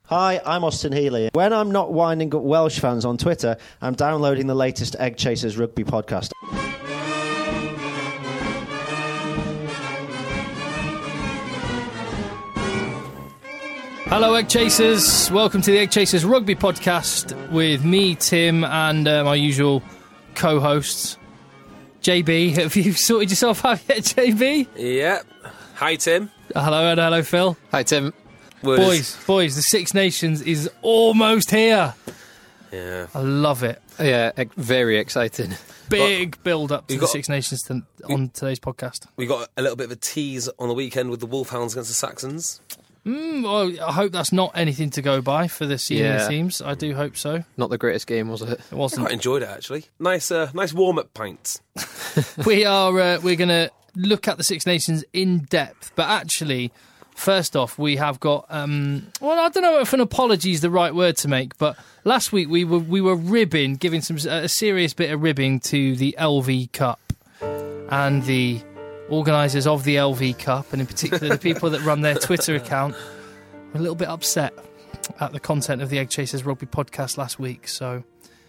Hi, I'm Austin Healy. When I'm not winding up Welsh fans on Twitter, I'm downloading the latest Egg Chasers rugby podcast. Hello, Egg Chasers. Welcome to the Egg Chasers Rugby Podcast with me, Tim, and my usual co-hosts. JB, have you sorted yourself out yet, JB? Yep. Hi, Tim. Hello, and hello, Phil. Hi, Tim. Boys, the Six Nations is almost here. Yeah. I love it. Yeah, very exciting. Big build-up to the Six Nations on today's podcast. We got a little bit of a tease on the weekend with the Wolfhounds against the Saxons. Well, I hope that's not anything to go by for the senior teams. I do hope so. Not the greatest game, was it? It wasn't. I quite enjoyed it, actually. Nice warm-up pints. We're going to look at the Six Nations in depth, but actually, first off, we have got I don't know if an apology is the right word to make, but last week we were ribbing, giving a serious bit of ribbing to the LV Cup and the organisers of the LV Cup, and in particular the people that run their Twitter account, were a little bit upset at the content of the Egg Chasers Rugby podcast last week. So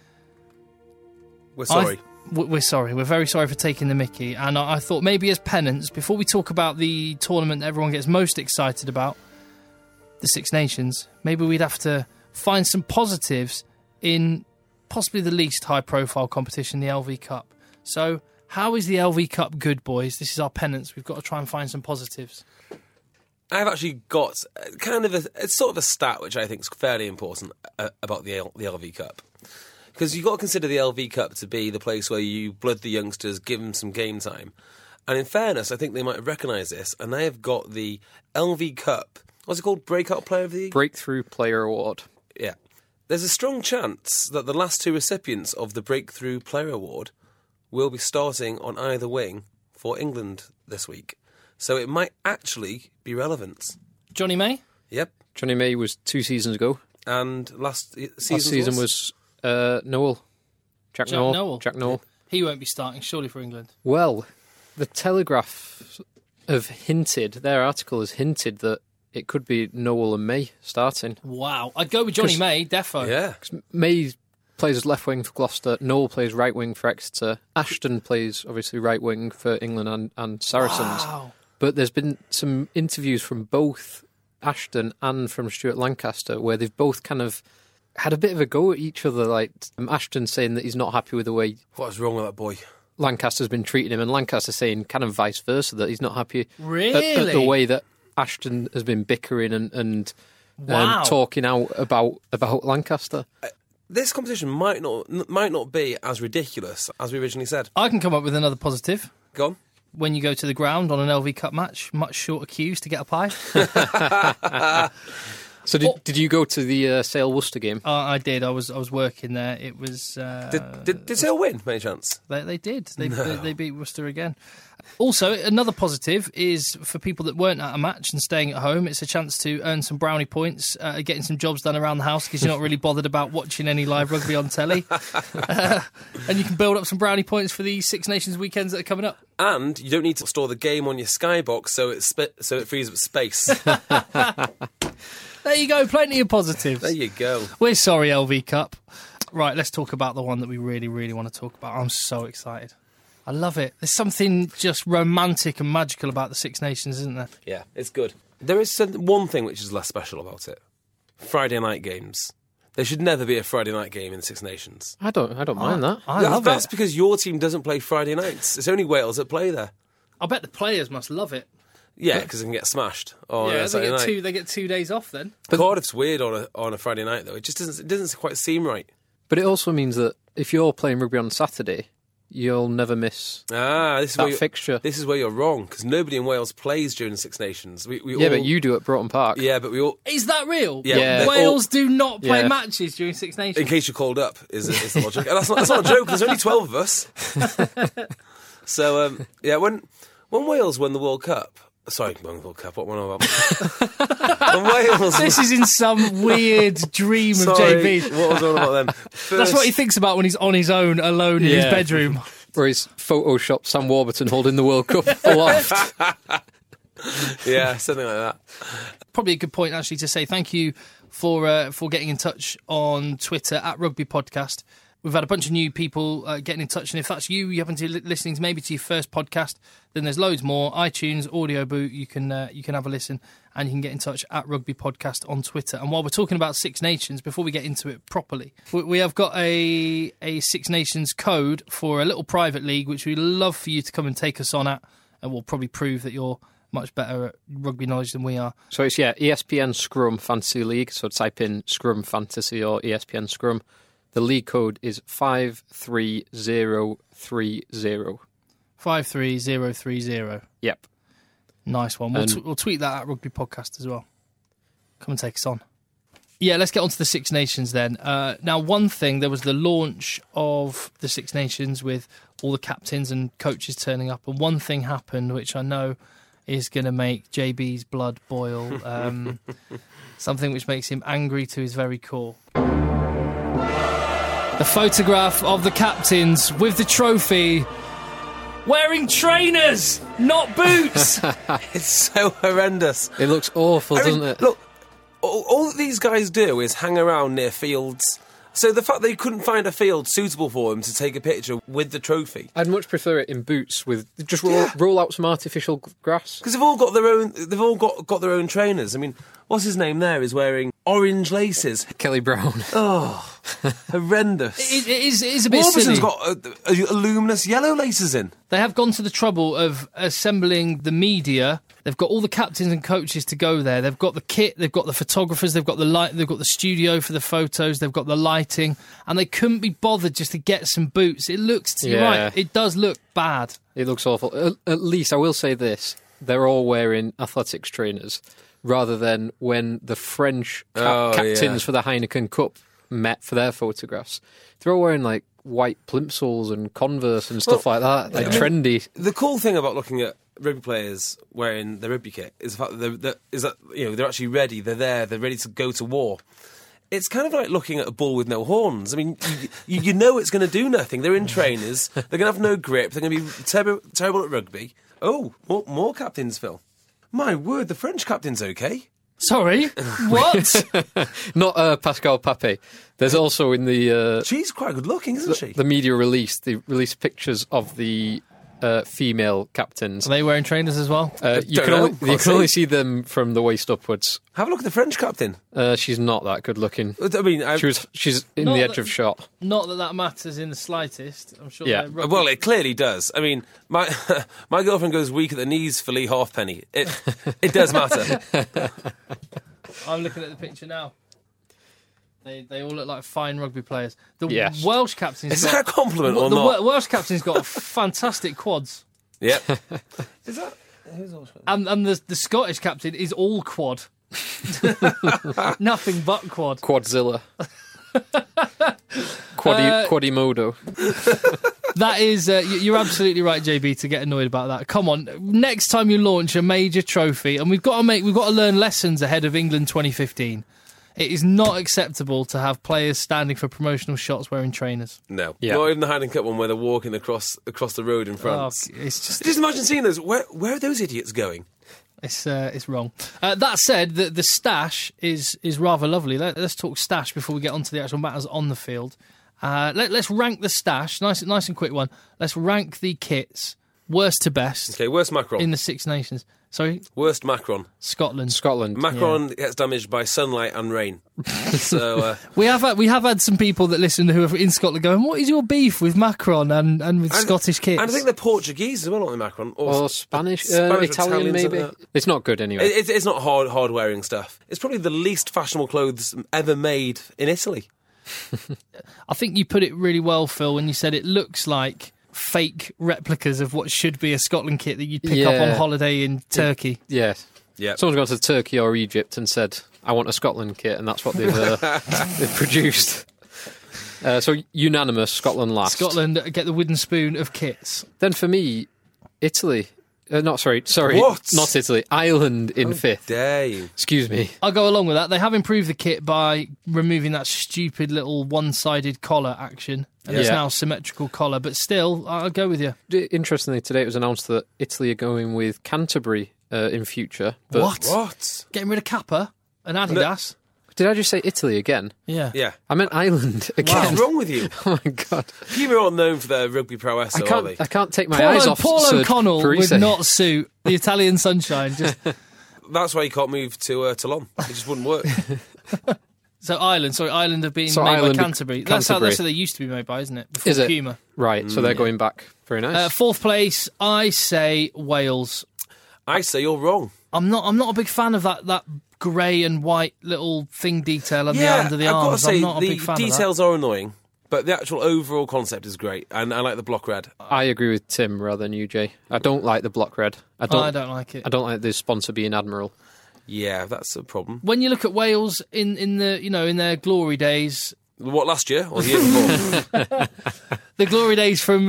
we're sorry. We're sorry. We're very sorry for taking the mickey. And I thought maybe as penance, before we talk about the tournament that everyone gets most excited about, the Six Nations, maybe we'd have to find some positives in possibly the least high-profile competition, the LV Cup. So how is the LV Cup good, boys? This is our penance. We've got to try and find some positives. I've actually got it's sort of a stat which I think is fairly important about the LV Cup. Because you've got to consider the LV Cup to be the place where you blood the youngsters, give them some game time. And in fairness, I think they might have recognised this, and they have got the LV Cup, what's it called, Breakout Player of the Year? Breakthrough Player Award. Yeah. There's a strong chance that the last two recipients of the Breakthrough Player Award will be starting on either wing for England this week. So it might actually be relevant. Johnny May? Yep. Johnny May was 2 seasons ago. And last season was Noel. Jack Noel. He won't be starting, surely, for England. Well, the Telegraph their article has hinted that it could be Noel and May starting. Wow. I'd go with Johnny May, defo. Yeah. May plays as left wing for Gloucester, Noel plays right wing for Exeter, Ashton plays, obviously, right wing for England and Saracens. Wow. But there's been some interviews from both Ashton and from Stuart Lancaster where they've both kind of had a bit of a go at each other, like Ashton saying that he's not happy with the way What's wrong with that boy? Lancaster's been treating him, and Lancaster saying kind of vice versa, that he's not happy really? at the way that Ashton has been bickering and talking out about Lancaster. This competition might not be as ridiculous as we originally said. I can come up with another positive. Go on. When you go to the ground on an LV Cup match, much shorter queues to get a pie. So did you go to the Sale Worcester game? I did. I was working there. It was. Did Sale win, by any chance? They did. They beat Worcester again. Also, another positive is for people that weren't at a match and staying at home, it's a chance to earn some brownie points, getting some jobs done around the house because you're not really bothered about watching any live rugby on telly. And you can build up some brownie points for the Six Nations weekends that are coming up. And you don't need to store the game on your Skybox so it frees up space. There you go, plenty of positives. There you go. We're sorry, LV Cup. Right, let's talk about the one that we really, really want to talk about. I'm so excited. I love it. There's something just romantic and magical about the Six Nations, isn't there? Yeah, it's good. There is one thing which is less special about it. Friday night games. There should never be a Friday night game in the Six Nations. I don't mind that. I love That's it. because your team doesn't play Friday nights. It's only Wales that play there. I bet the players must love it. Yeah, because they can get smashed on a Saturday night. They get 2 days off then. But Cardiff's weird on a Friday night though. It just doesn't quite seem right. But it also means that if you're playing rugby on Saturday, you'll never miss that fixture. This is where you're wrong, because nobody in Wales plays during the Six Nations. But you do at Broughton Park. Yeah, but we all... Is that real? Yeah. Wales do not play matches during Six Nations. In case you're called up, is the logic. And that's not a joke, there's only 12 of us. So, when Wales won the World Cup... Sorry, World Cup, what one about? When Wales... This is in some weird dream of JB. What was on about them? That's what he thinks about when he's on his own, alone in his bedroom. Where he's photoshopped Sam Warburton holding the World Cup aloft. Yeah, something like that. Probably a good point, actually, to say thank you for getting in touch on Twitter at Rugby Podcast. We've had a bunch of new people getting in touch, and if that's you happen to be listening to maybe to your first podcast, then there's loads more. iTunes, Audio Boot, you can have a listen, and you can get in touch at Rugby Podcast on Twitter. And while we're talking about Six Nations, before we get into it properly, we have got a Six Nations code for a little private league, which we'd love for you to come and take us on at, and we'll probably prove that you're much better at rugby knowledge than we are. So it's, ESPN Scrum Fantasy League. So type in Scrum Fantasy or ESPN Scrum. The league code is 53030. 53030. Yep. Nice one. We'll tweet that at Rugby Podcast as well. Come and take us on. Yeah, let's get on to the Six Nations then. Now, one thing, there was the launch of the Six Nations with all the captains and coaches turning up, and one thing happened which I know is going to make JB's blood boil. Something which makes him angry to his very core. The photograph of the captains with the trophy wearing trainers, not boots. It's so horrendous. It looks awful, doesn't it? Look, all that these guys do is hang around near fields. So the fact they couldn't find a field suitable for them to take a picture with the trophy. I'd much prefer it in boots with just roll out some artificial grass. Because they've all got their own. They've all got their own trainers. I mean, what's his name? There is wearing orange laces. Kelly Brown. Oh, horrendous! It is a bit silly. Warburton's got a luminous yellow laces in. They have gone to the trouble of assembling the media. They've got all the captains and coaches to go there. They've got the kit, they've got the photographers, they've got the light, they've got the studio for the photos, they've got the lighting, and they couldn't be bothered just to get some boots. It looks, you're right, it does look bad. It looks awful. At least I will say this: they're all wearing athletics trainers, rather than when the French captains for the Heineken Cup met for their photographs. They're all wearing like white plimsolls and Converse and stuff like that, like trendy. The cool thing about looking at rugby players wearing their rugby kit is the fact that they're actually ready. They're there. They're ready to go to war. It's kind of like looking at a bull with no horns. I mean, you know it's going to do nothing. They're in trainers. They're going to have no grip. They're going to be terrible at rugby. Oh, more captains, Phil. My word, the French captain's okay. Sorry, what? Not Pascal Pape. There's also in the... She's quite good looking, isn't she? The media release, they released pictures of the female captains. Are they wearing trainers as well? You can only see them from the waist upwards. Have a look at the French captain. She's not that good looking. I mean, she's in the edge of shot. Not that matters in the slightest. I'm sure. Yeah. Well, it clearly does. I mean, my girlfriend goes weak at the knees for Lee Halfpenny. It does matter. I'm looking at the picture now. They all look like fine rugby players. The Welsh captain's Is that a compliment or not? The Welsh captain's got fantastic quads. Yep. Is that... Who's Welsh? And the Scottish captain is all quad. Nothing but quad. Quadzilla. Quadimodo. That is... you're absolutely right, JB, to get annoyed about that. Come on. Next time you launch a major trophy, and we've got to learn lessons ahead of England 2015. It is not acceptable to have players standing for promotional shots wearing trainers. No. Yeah. Not even the Heineken Cup one where they're walking across the road in France. Oh, it's just imagine seeing those. Where are those idiots going? It's wrong. That said, the stash is rather lovely. Let's talk stash before we get on to the actual matters on the field. Let's rank the stash. Nice and quick one. Let's rank the kits, worst to best. Okay, worst Macron. In the Six Nations. Sorry? Worst Macron. Scotland. Macron gets damaged by sunlight and rain. So we have had some people that listen who are in Scotland going, what is your beef with Macron and with Scottish kits? And I think they're Portuguese as well, aren't they, Macron? Or Spanish, Italian maybe. It's not good anyway. It's not hard wearing stuff. It's probably the least fashionable clothes ever made in Italy. I think you put it really well, Phil, when you said it looks like fake replicas of what should be a Scotland kit that you'd pick up on holiday in Turkey. Yes. Yeah. Someone's gone to Turkey or Egypt and said, I want a Scotland kit, and that's what they've produced. So unanimous, Scotland last. Scotland get the wooden spoon of kits. Then for me, Italy. Sorry, what? Not Italy. Ireland in fifth. Dare you? Excuse me. I'll go along with that. They have improved the kit by removing that stupid little one-sided collar action. And it's now symmetrical collar, but still, I'll go with you. Interestingly, today it was announced that Italy are going with Canterbury in future. But What? Getting rid of Kappa and Adidas? Did I just say Italy again? Yeah. Yeah. I meant Ireland again. What's wrong with you? Oh my God. Puma aren't known for their rugby prowess, are they? I can't take my eyes off Paul Serge O'Connell Parisse. would not suit the Italian sunshine. That's why you can't move to Toulon. It just wouldn't work. So Ireland have been made Ireland- by Canterbury. That's how they used to be made by, isn't it? Before Is it? Puma. Right, so they're going back. Very nice. Fourth place, I say Wales. I say you're wrong. I'm not a big fan of that grey and white little thing detail on the under the I've got to arms. say, I'm not a big fan the of that. details are annoying, but the actual overall concept is great, and I like the block red. I agree with Tim rather than you, Jay. I don't like the block red. I don't like it. I don't like the sponsor being Admiral. Yeah, that's a problem. When you look at Wales in their glory days, What, last year or the year before? the glory days from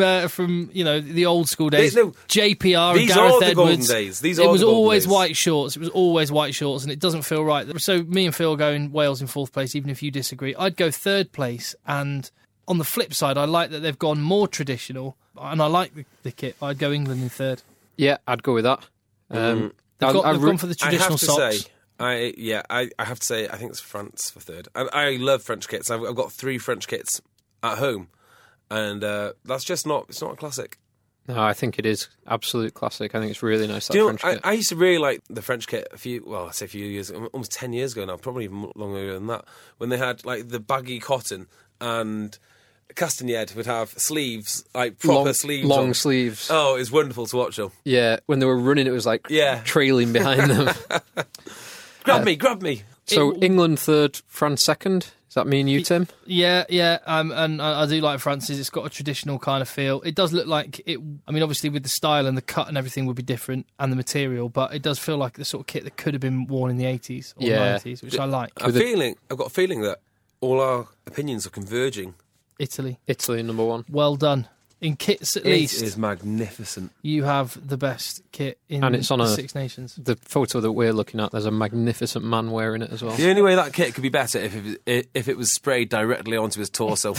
the old school days, No, JPR and these Gareth are the golden Edwards. days. These It are was the golden always days. white shorts. It was always white shorts, and it doesn't feel right. So me and Phil are going Wales in fourth place, even if you disagree. I'd go third place, and on the flip side, I like that they've gone more traditional, and I like the kit. I'd go England in third. Yeah, I'd go with that. They've gone for the I traditional have to socks. say, I have to say, I think it's France for third. And I love French kits. I've got 3 French kits at home, and that's just not. It's not a classic. No, I think it is absolute classic. I think it's really nice. That Do you French know, kit. I used to really like the French kit I say a few years, almost 10 years ago now, probably even longer than that, when they had like the baggy cotton and Castagnette would have sleeves, like proper sleeves. long on. sleeves. Oh, it's wonderful to watch them. Yeah, when they were running, it was like trailing behind them. Grab me. So England third, France second. Does that mean you, Tim? Yeah. And I do like France's. It's got a traditional kind of feel. It does look like it. I mean, obviously with the style and the cut and everything would be different, and the material, but it does feel like the sort of kit that could have been worn in the 80s or 90s, which I like. I've got a feeling that all our opinions are converging. Italy, number one. well done. In kits, at least, It is magnificent. you have the best kit in And it's on the a- Six Nations. The photo that we're looking at, there's a magnificent man wearing it as well. The only way that kit could be better if it was sprayed directly onto his torso.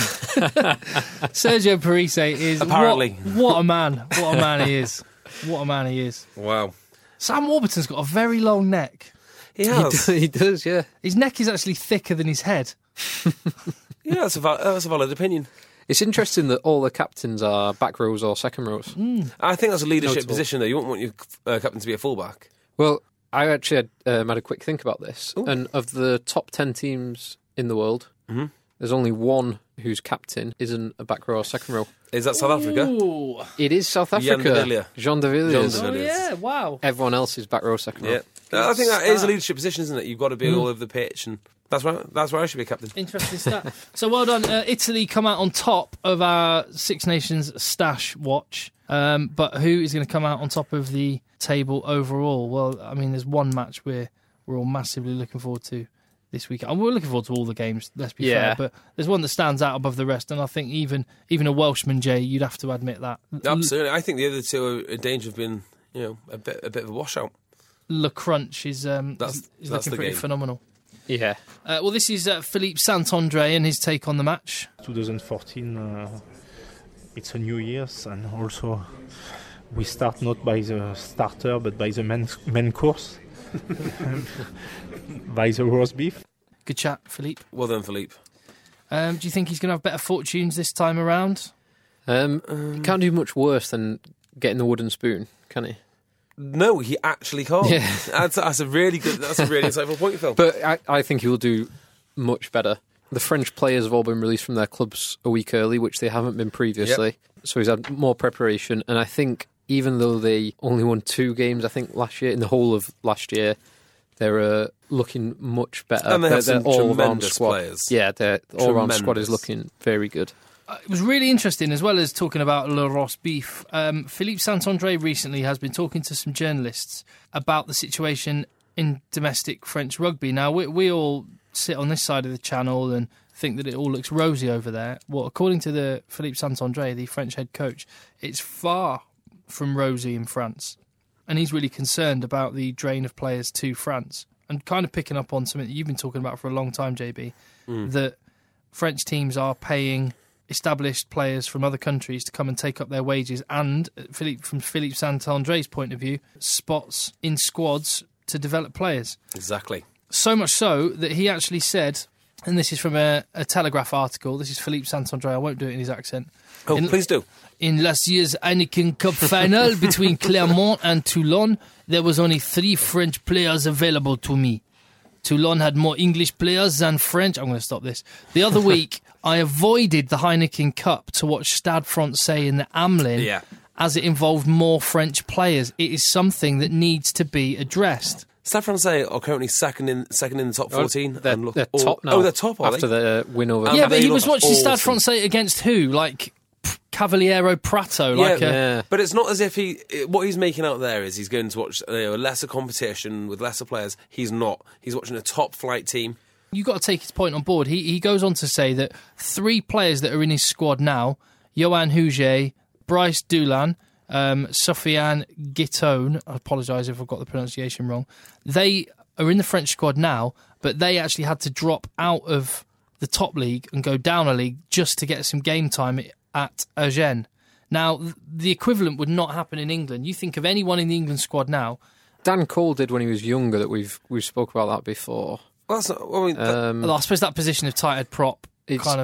Sergio Parisse is Apparently. what a man! What a man he is! What a man he is! Wow. Sam Warburton's got a very long neck. He has. He does, yeah. His neck is actually thicker than his head. Yeah, that's a valid opinion. It's interesting that all the captains are back rows or second rows. I think that's a leadership Notable. position, though. You wouldn't want your captain to be a fullback. Well, I actually had a quick think about this. Ooh. And of the top 10 teams in the world, there's only one whose captain isn't a back row or second row. Is that South Africa? Ooh. It is South Jan Africa. de Villiers. Jean de Villiers. Jean de Oh Villiers. yeah! Wow. Everyone else is back row, second row. Yeah. I think that is a leadership position, isn't it? You've got to be all over the pitch, and that's where I should be captain. Interesting stat. So well done. Italy come out on top of our Six Nations stash watch. But who is going to come out on top of the table overall? Well, I mean, there's one match we're all massively looking forward to this weekend. And we're looking forward to all the games, let's be fair. But there's one that stands out above the rest, and I think even a Welshman, Jay, you'd have to admit that. Absolutely. I think the other two are in danger of being, a bit of a washout. Le Crunch is looking pretty phenomenal. Yeah. Well, this is Philippe Saint-André and his take on the match. 2014, it's a new year, and also we start not by the starter but by the main course, by the roast beef. Good chat, Philippe. Well done, Philippe. Do you think he's going to have better fortunes this time around? He can't do much worse than getting the wooden spoon, can he? No, he actually can't. Yeah. That's a really insightful point, Phil. But I think he will do much better. The French players have all been released from their clubs a week early, which they haven't been previously. Yep. So he's had more preparation. And I think even though they only won 2 games, I think last year, in the whole of last year, they're looking much better. And they have some all-round tremendous squad. players. Yeah, their all-round squad Tremendous. is looking very good. It was really interesting, as well as talking about Le Roast Beef. Philippe Saint-André recently has been talking to some journalists about the situation in domestic French rugby. Now, we all sit on this side of the channel and think that it all looks rosy over there. Well, according to the Philippe Saint-André, the French head coach, it's far from rosy in France. And he's really concerned about the drain of players to France. And kind of picking up on something that you've been talking about for a long time, JB, that French teams are paying established players from other countries to come and take up their wages, and from Philippe Saint-André's point of view, spots in squads to develop players. Exactly. So much so that he actually said, and this is from a Telegraph article, this is Philippe Saint-André, I won't do it in his accent. Please do. In last year's Heineken Cup final between Clermont and Toulon, there was only 3 French players available to me. Toulon had more English players than French. I'm going to stop this. The other week, I avoided the Heineken Cup to watch Stade Francais in the Hamelin as it involved more French players. It is something that needs to be addressed. Stade Francais are currently second in the top 14. They're top now. Oh, they're top, are after they? the win over. Yeah, but he was watching awesome. Stade Francais against who? Like Cavaliero Prato. But it's not as if what he's making out there is he's going to watch a lesser competition with lesser players. He's not. He's watching a top flight team. You've got to take his point on board. He goes on to say that 3 players that are in his squad now, Johan Huget, Bryce Dulin, Sofiane Guitone, I apologise if I've got the pronunciation wrong, they are in the French squad now, but they actually had to drop out of the top league and go down a league just to get some game time at Agen. Now, the equivalent would not happen in England. You think of anyone in the England squad now. Dan Cole did when he was younger, that we've spoke about that before. Well, that's not, I mean, I suppose that position of tight head prop it's kind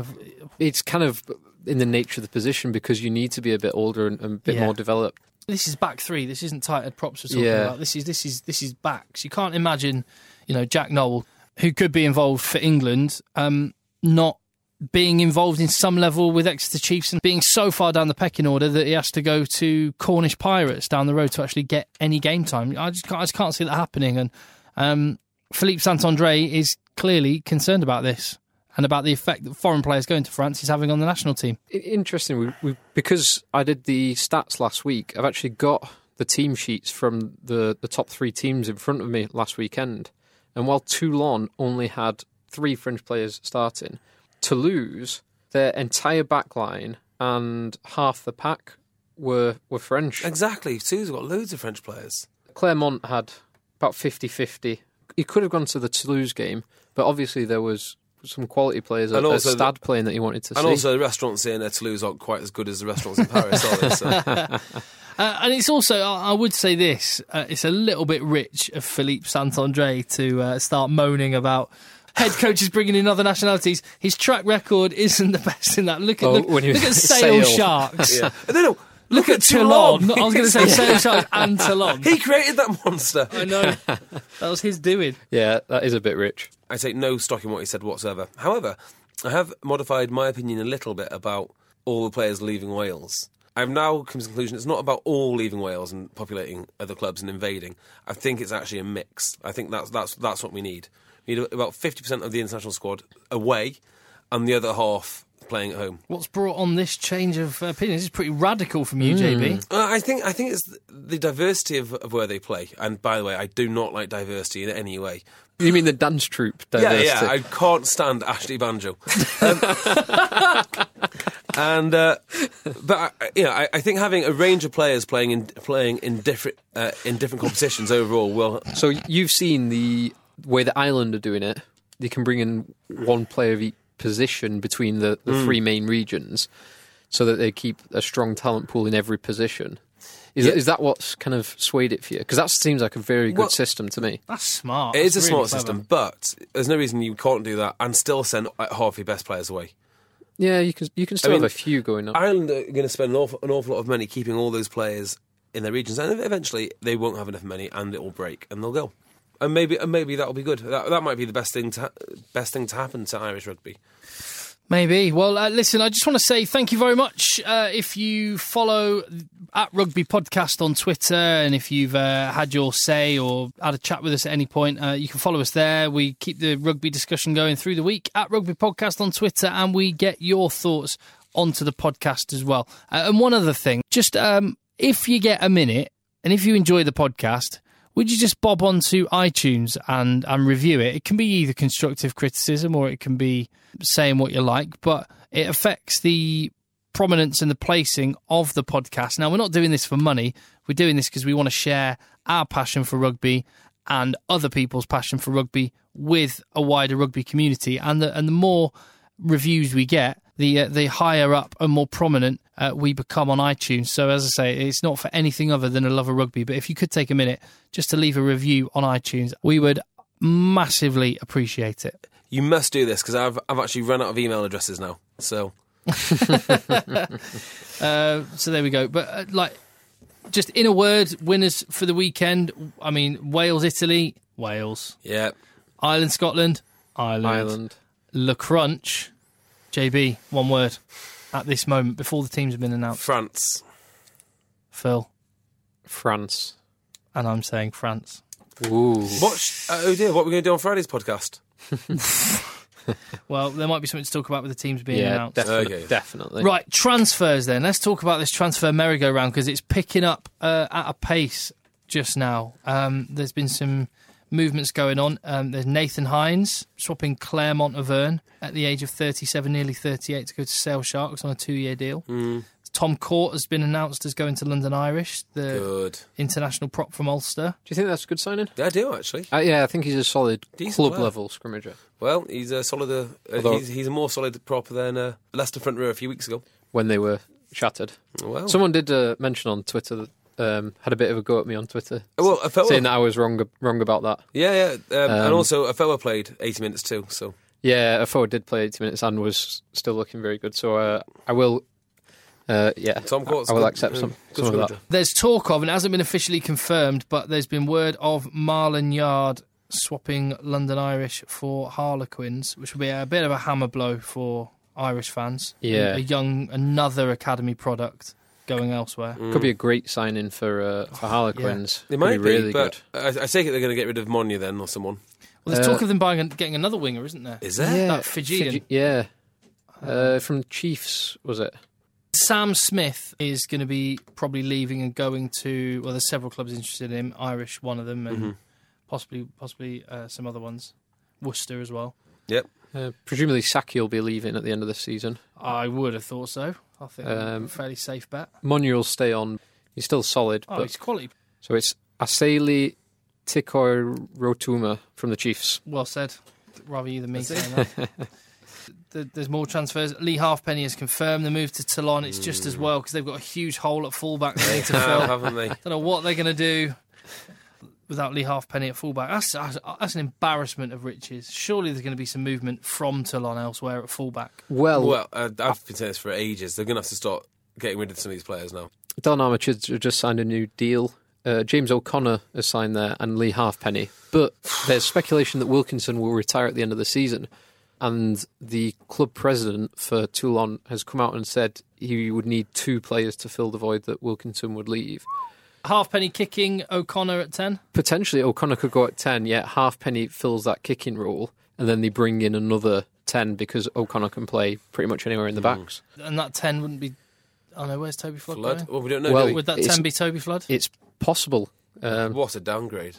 of in the nature of the position because you need to be a bit older and a bit more developed. This is back 3. This isn't tight head props we're talking about. This is backs. You can't imagine, Jack Nowell, who could be involved for England, not being involved in some level with Exeter Chiefs and being so far down the pecking order that he has to go to Cornish Pirates down the road to actually get any game time. I just can't see that happening. And Philippe Saint-André is clearly concerned about this and about the effect that foreign players going to France is having on the national team. Interesting, because I did the stats last week, I've actually got the team sheets from the top 3 teams in front of me last weekend. And while Toulon only had 3 French players starting, Toulouse, their entire back line and half the pack were French. Exactly. Toulouse have got loads of French players. Clermont had about 50-50. He could have gone to the Toulouse game, but obviously there was some quality players at Stade playing that he wanted to see. And also the restaurants in Toulouse aren't quite as good as the restaurants in Paris, are they? So. And it's also, I would say this, it's a little bit rich of Philippe Saint-André to start moaning about head coaches bringing in other nationalities. His track record isn't the best in that. Look at Sale Sharks. Yeah. No. Look at Toulon. I was going to say Sale Sharks and Toulon. He created that monster. I know. That was his doing. Yeah, that is a bit rich. I take no stock in what he said whatsoever. However, I have modified my opinion a little bit about all the players leaving Wales. I've now come to the conclusion it's not about all leaving Wales and populating other clubs and invading. I think it's actually a mix. I think that's what we need. We need about 50% of the international squad away and the other half playing at home. What's brought on this change of opinion? This is pretty radical from you, JB. I think it's the diversity of where they play. And by the way, I do not like diversity in any way. You mean the dance troupe diversity? Yeah, I can't stand Ashley Banjo. But I think having a range of players playing in different competitions overall will. So you've seen the way that Ireland are doing it. They can bring in one player of each position between the 3 main regions, so that they keep a strong talent pool in every position. Is that what's kind of swayed it for you? Because that seems like a very good system to me. That's smart. It is a really smart clever system, but there's no reason you can't do that and still send half your best players away. Yeah, you can still have a few going on. Ireland are going to spend an awful lot of money keeping all those players in their regions, and eventually they won't have enough money, and it will break, and they'll go. And maybe that'll be good. That might be the best thing to happen to Irish rugby. Maybe. Well, listen, I just want to say thank you very much. If you follow at Rugby Podcast on Twitter, and if you've had your say or had a chat with us at any point, you can follow us there. We keep the rugby discussion going through the week at Rugby Podcast on Twitter, and we get your thoughts onto the podcast as well. And one other thing, just if you get a minute, and if you enjoy the podcast, would you just bob onto iTunes and review it? It can be either constructive criticism or it can be saying what you like, but it affects the prominence and the placing of the podcast. Now, we're not doing this for money. We're doing this because we want to share our passion for rugby and other people's passion for rugby with a wider rugby community. And the more reviews we get, the higher up and more prominent we become on iTunes. So as I say, it's not for anything other than a love of rugby. But if you could take a minute just to leave a review on iTunes, we would massively appreciate it. You must do this because I've actually run out of email addresses now. So so there we go. But just in a word, winners for the weekend. I mean, Wales, Italy, Wales. Yeah. Ireland, Scotland, Ireland. Le Crunch, JB, one word at this moment before the teams have been announced. France. Phil. France. And I'm saying France. Ooh. Oh dear, what are we going to do on Friday's podcast? Well, there might be something to talk about with the teams being announced. Definitely. Right, transfers then. Let's talk about this transfer merry-go-round because it's picking up at a pace just now. There's been some movements going on. There's Nathan Hines swapping Clermont Auvergne at the age of 37, nearly 38, to go to Sale Sharks on a 2-year deal. Tom Court has been announced as going to London Irish, the international prop from Ulster. Do you think that's a good signing? Yeah, I do, actually. Yeah, I think he's a solid club-level scrimmager. Well, he's a solid. He's a more solid prop than Leicester front row a few weeks ago. When they were shattered. Well, someone did mention on Twitter that had a bit of a go at me on Twitter. Well, saying that I was wrong about that. Yeah. And also, Afoa played 80 minutes too. So yeah, Afoa did play 80 minutes and was still looking very good. So I will. Tom Court's I will accept some of that. There's talk of, and it hasn't been officially confirmed, but there's been word of Marlon Yard swapping London Irish for Harlequins, which will be a bit of a hammer blow for Irish fans. Yeah. Another academy product going elsewhere. Could be a great signing for Harlequins. They might be really but good. I take it they're going to get rid of Monia then, or someone. Well, there's talk of them getting another winger, isn't there? Is there? Yeah, That Fijian. from Chiefs, was it? Sam Smith is going to be probably leaving and going to. Well, there's several clubs interested in him. Irish, one of them, and possibly some other ones. Worcester as well. Yep. Presumably Saki will be leaving at the end of the seain. I would have thought so. I think a fairly safe bet. Monia will stay on. He's still solid. Oh, but he's quality. So it's Aseli Tikor Rotuma from the Chiefs. Well said. Rather you than me saying that. There's more transfers. Lee Halfpenny has confirmed the move to Toulon. It's just as well because they've got a huge hole at fullback they need to fill. Haven't they? Don't know what they're going to do without Lee Halfpenny at fullback. That's an embarrassment of riches. Surely there's going to be some movement from Toulon elsewhere at fullback. Well, I've been saying this for ages. They're going to have to start getting rid of some of these players now. Don Armitage just signed a new deal. James O'Connor has signed there and Lee Halfpenny. But there's speculation that Wilkinson will retire at the end of the season. And the club president for Toulon has come out and said he would need 2 players to fill the void that Wilkinson would leave. Halfpenny kicking, O'Connor at 10? Potentially O'Connor could go at 10, yet Halfpenny fills that kicking role, and then they bring in another 10 because O'Connor can play pretty much anywhere in the backs. And that 10 wouldn't be... Oh no, where's Toby Flood going? Well, we don't know. Well, Would that 10 be Toby Flood? It's possible. What a downgrade.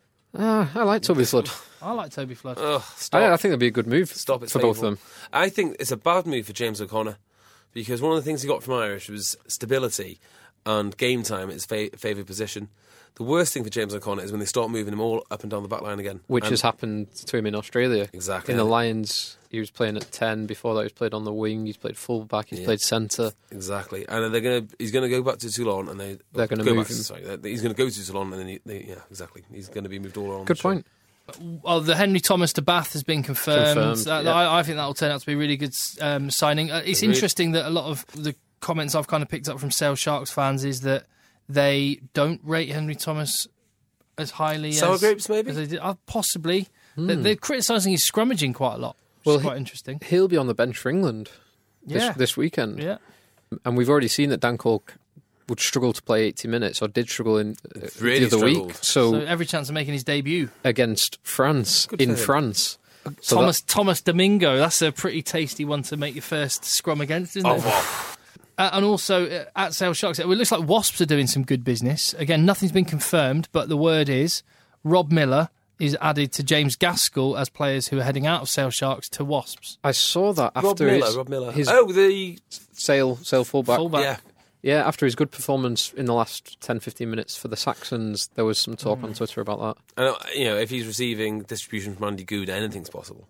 I like Toby Flood. I like Toby Flood. Ugh, stop. I think it'd be a good move Stop, it's for both of them. I think it's a bad move for James O'Connor because one of the things he got from Irish was stability and game time at his favoured position. The worst thing for James O'Connor is when they start moving him all up and down the back line again. Which has happened to him in Australia. Exactly. In the Lions, he was playing at 10. Before that, he was played on the wing. He's played full-back. He's played centre. Exactly. And he's going to go back to Toulon. And they're going to move him. Sorry, he's going to go to Toulon and then exactly. He's going to be moved all around. Good point. Well, the Henry Thomas to Bath has been confirmed. I think that will turn out to be a really good signing. It's interesting that a lot of the comments I've kind of picked up from Sale Sharks fans is that they don't rate Henry Thomas as highly Sour grapes, maybe? as they did. Possibly. They're criticising his scrummaging quite a lot, which is quite interesting. He'll be on the bench for England this weekend. Yeah. And we've already seen that Dan Cole would struggle to play 80 minutes, or did struggle in really the other week. So every chance of making his debut against France, France. Thomas Domingo, that's a pretty tasty one to make your first scrum against, isn't it? And also, at Sale Sharks, it looks like Wasps are doing some good business. Again, nothing's been confirmed, but the word is Rob Miller is added to James Gaskell as players who are heading out of Sale Sharks to Wasps. I saw that after Rob Miller. his the Sale fullback. Yeah. Yeah, after his good performance in the last 10-15 minutes for the Saxons, there was some talk on Twitter about that. And, if he's receiving distribution from Andy Good, anything's possible.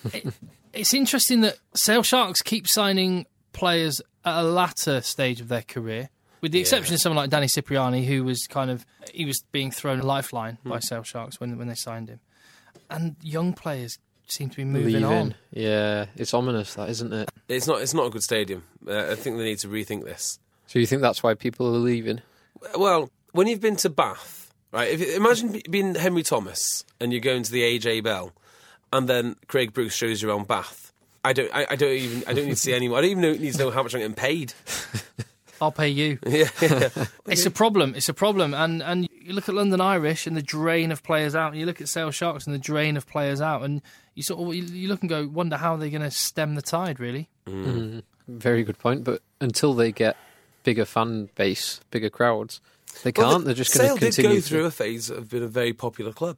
It's interesting that Sale Sharks keep signing players at a latter stage of their career, with the exception of someone like Danny Cipriani, who was he was being thrown a lifeline by Sale Sharks when they signed him. and young players seem to be moving on. Yeah, it's ominous, that, isn't it? It's not a good stadium. I think they need to rethink this. So you think that's why people are leaving? Well, when you've been to Bath, right? Imagine being Henry Thomas and you're going to the AJ Bell, and then Craig Bruce shows you around Bath. I don't need to see anyone. I don't even need to know how much I'm getting paid. I'll pay you. Yeah. It's a problem. And you look at London Irish and the drain of players out, and you look at Sale Sharks and the drain of players out, and you sort of you look and go, wonder how they're going to stem the tide, really. Very good point. But until they get bigger fan base, bigger crowds, they can't. They're just going to continue. Sale did go through a phase of being a very popular club.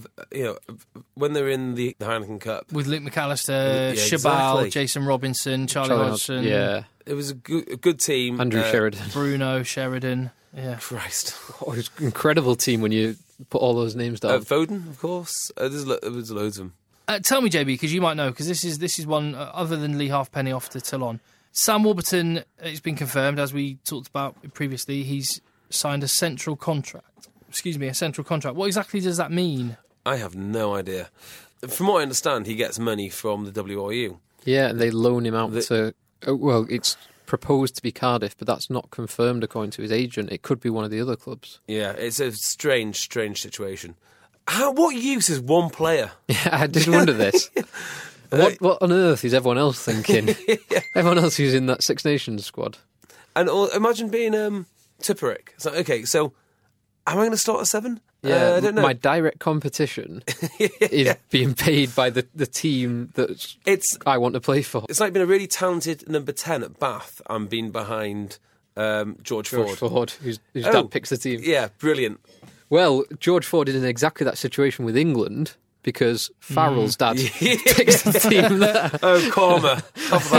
When they're in the Heineken Cup with Luke McAllister, Shabal, exactly. Jason Robinson, Charlie Hodgson. Yeah, it was a good team. Andrew Sheridan, Bruno Sheridan. Yeah, Christ, it was an incredible team when you put all those names down. Foden, of course. There was loads of them. Tell me, JB, because you might know, because this is one other than Lee Halfpenny off to Toulon. Sam Warburton, it's been confirmed, as we talked about previously. He's signed a central contract. A central contract. What exactly does that mean? I have no idea. From what I understand, he gets money from the WRU. Yeah, and they loan him out to... Well, it's proposed to be Cardiff, but that's not confirmed according to his agent. It could be one of the other clubs. Yeah, it's a strange situation. What use is one player? Yeah, I did wonder this. What on earth is everyone else thinking? Yeah. Everyone else who's in that Six Nations squad. And imagine being Tipperick. So, okay, so... Am I going to start at 7? Yeah, I don't know. My direct competition is being paid by the team that I want to play for. It's like being a really talented number 10 at Bath and being behind George Ford. whose dad picks the team. Yeah, brilliant. Well, George Ford is in exactly that situation with England because Farrell's dad picks the team there. Oh, karma. Top of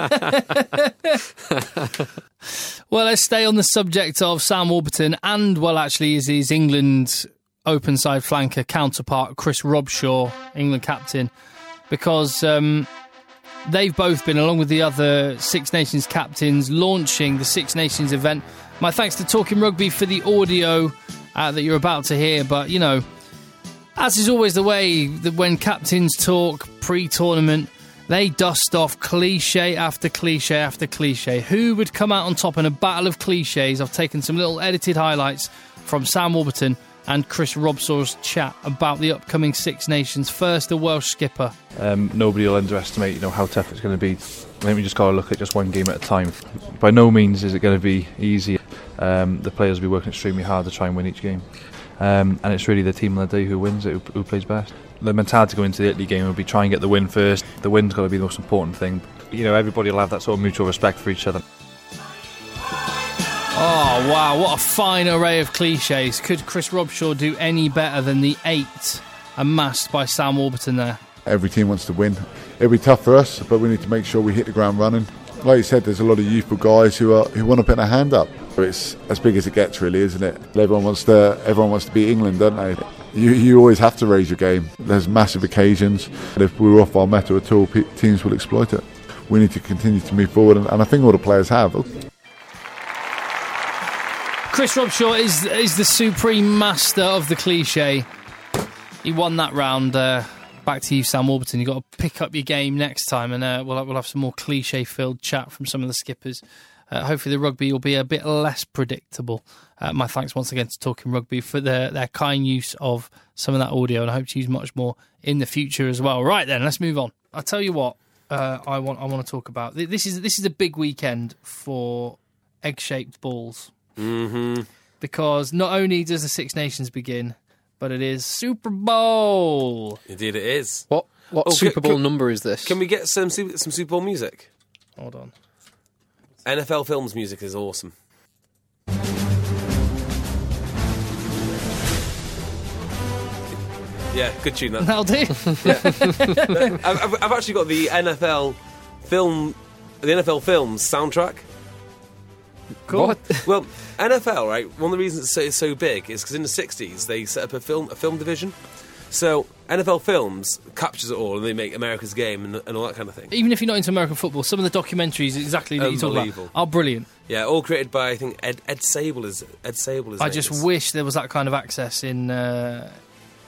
that. Well, let's stay on the subject of Sam Warburton and, well, actually, is his England open side flanker counterpart, Chris Robshaw, England captain, because they've both been, along with the other Six Nations captains, launching the Six Nations event. My thanks to Talking Rugby for the audio that you're about to hear, but, you know, as is always the way, that when captains talk pre-tournament, they dust off cliche after cliche after cliche. Who would come out on top in a battle of cliches? I've taken some little edited highlights from Sam Warburton and Chris Robshaw's chat about the upcoming Six Nations. First, the Welsh skipper. Nobody will underestimate, how tough it's going to be. I think we just got to look at just one game at a time. By no means is it going to be easy. The players will be working extremely hard to try and win each game. And it's really the team on the day who wins it, who plays best. The mentality going into the Italy game will be try and get the win first. The win's got to be the most important thing. Everybody will have that sort of mutual respect for each other. Oh, wow, what a fine array of cliches. Could Chris Robshaw do any better than the 8 amassed by Sam Warburton there? Every team wants to win. It'll be tough for us, but we need to make sure we hit the ground running. Like you said, there's a lot of youthful guys who want to put their hand up. It's as big as it gets, really, isn't it? Everyone wants to beat England, don't they? You always have to raise your game. There's massive occasions. And if we're off our mettle at all, teams will exploit it. We need to continue to move forward, and I think all the players have. Chris Robshaw is the supreme master of the cliche. He won that round. Back to you, Sam Warburton. You've got to pick up your game next time, and we'll have some more cliche-filled chat from some of the skippers. Hopefully the rugby will be a bit less predictable. My thanks once again to Talking Rugby for their kind use of some of that audio, and I hope to use much more in the future as well. Right then, let's move on. I'll tell you what I want to talk about. This is a big weekend for egg-shaped balls. Mm-hmm. Because not only does the Six Nations begin, but it is Super Bowl. Indeed it is. What Super Bowl number is this? Can we get some Super Bowl music? Hold on. NFL Films music is awesome. Yeah, good tune that. That'll do. I've actually got the NFL Films soundtrack. Cool. What? Well, NFL, right? One of the reasons it's so big is because in the 60s they set up a film division. So NFL Films captures it all, and they make America's Game and all that kind of thing. Even if you're not into American football, some of the documentaries exactly that you talk about are brilliant. Yeah, all created by I think Ed Sable is. I just wish there was that kind of access in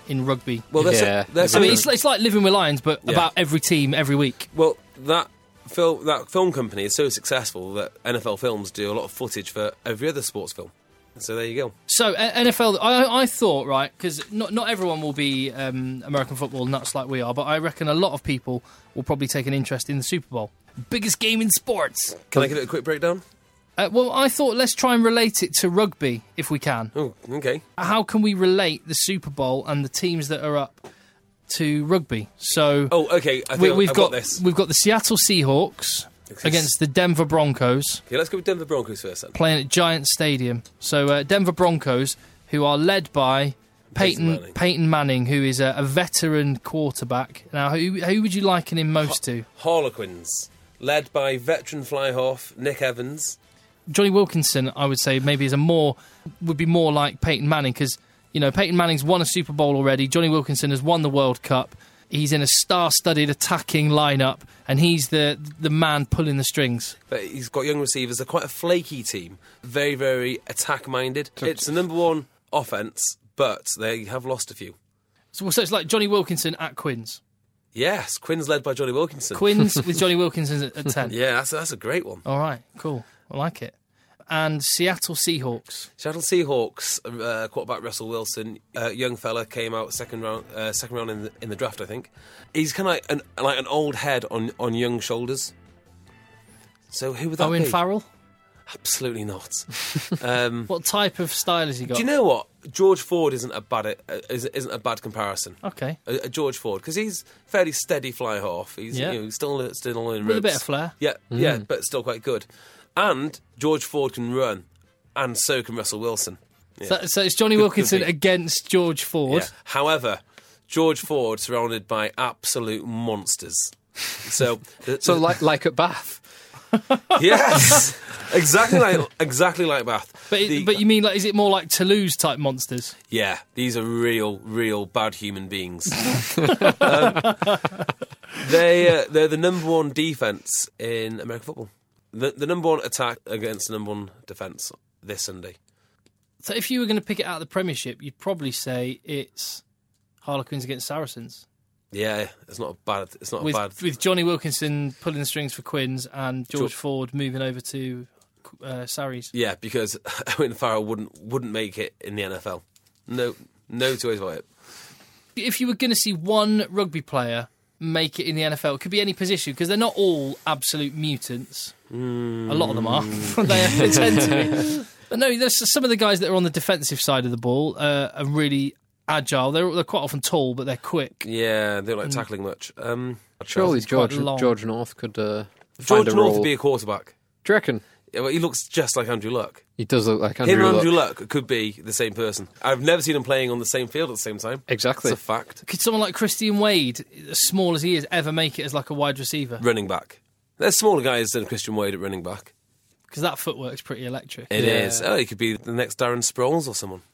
in rugby. Well, Yeah. I mean, it's like Living with Lions, but Yeah. about every team every week. Well, that film company is so successful that NFL Films do a lot of footage for every other sports film. So there you go. So NFL, I thought, right, because not everyone will be American football nuts like we are, but I reckon a lot of people will probably take an interest in the Super Bowl. Biggest game in sports. Can I give it a quick breakdown? Well, I thought let's try and relate it to rugby if we can. Oh, okay. How can we relate the Super Bowl and the teams that are up to rugby? So, Oh, okay. I think I've got this. We've got the Seattle Seahawks against the Denver Broncos. Okay, let's go with Denver Broncos first then. Playing at Giant Stadium. So Denver Broncos, who are led by Peyton Manning, who is a veteran quarterback. Now, who would you liken him most to? Harlequins, led by veteran fly-half Nick Evans. Johnny Wilkinson, I would say, maybe would be more like Peyton Manning, because Peyton Manning's won a Super Bowl already. Johnny Wilkinson has won the World Cup. He's in a star-studded attacking lineup, and he's the man pulling the strings. But he's got young receivers. They're quite a flaky team. Very, very attack-minded. It's the number one offence, but they have lost a few. So it's like Johnny Wilkinson at Quins. Yes, Quinn's led by Johnny Wilkinson. Quins with Johnny Wilkinson at 10. Yeah, that's a great one. All right, cool. I like it. And Seattle Seahawks. Seattle Seahawks, quarterback Russell Wilson, young fella, came out second round in the draft, I think. He's kind of like an old head on young shoulders. So who would that be? Owen Farrell? Absolutely not. What type of style has he got? Do you know what? George Ford isn't a bad comparison. Okay. George Ford, because he's fairly steady fly half. He's still in ropes. With a bit of flair. Yeah, but still quite good. And George Ford can run, and so can Russell Wilson. Yeah. So it's Johnny Wilkinson against George Ford. Yeah. However, George Ford surrounded by absolute monsters. So like at Bath. Yes, exactly like Bath. But you mean is it more like Toulouse type monsters? Yeah, these are real bad human beings. They're the number one defence in American football. The number one attack against the number one defence this Sunday. So if you were going to pick it out of the Premiership, you'd probably say it's Harlequins against Saracens. Yeah, it's not bad. With Johnny Wilkinson pulling the strings for Quins and George Ford moving over to Sarries. Yeah, because Owen Farrell wouldn't make it in the NFL. No two ways about it. If you were going to see one rugby player make it in the NFL, it could be any position, because they're not all absolute mutants. A lot of them are. They tend to be. But no, there's some of the guys that are on the defensive side of the ball are really agile. They're quite often tall, but they're quick. Yeah, they don't like tackling much. Surely George North could find George a North role. would be a quarterback. Do you reckon? Yeah, well, he looks just like Andrew Luck. He does look like Andrew Him and Luck. Andrew Luck could be the same person. I've never seen them playing on the same field at the same time. Exactly. It's a fact. Could someone like Christian Wade, as small as he is, ever make it as like a wide receiver? Running back. There's smaller guys than Christian Wade at running back. Because that footwork's pretty electric. It is. Oh, he could be the next Darren Sproles or someone.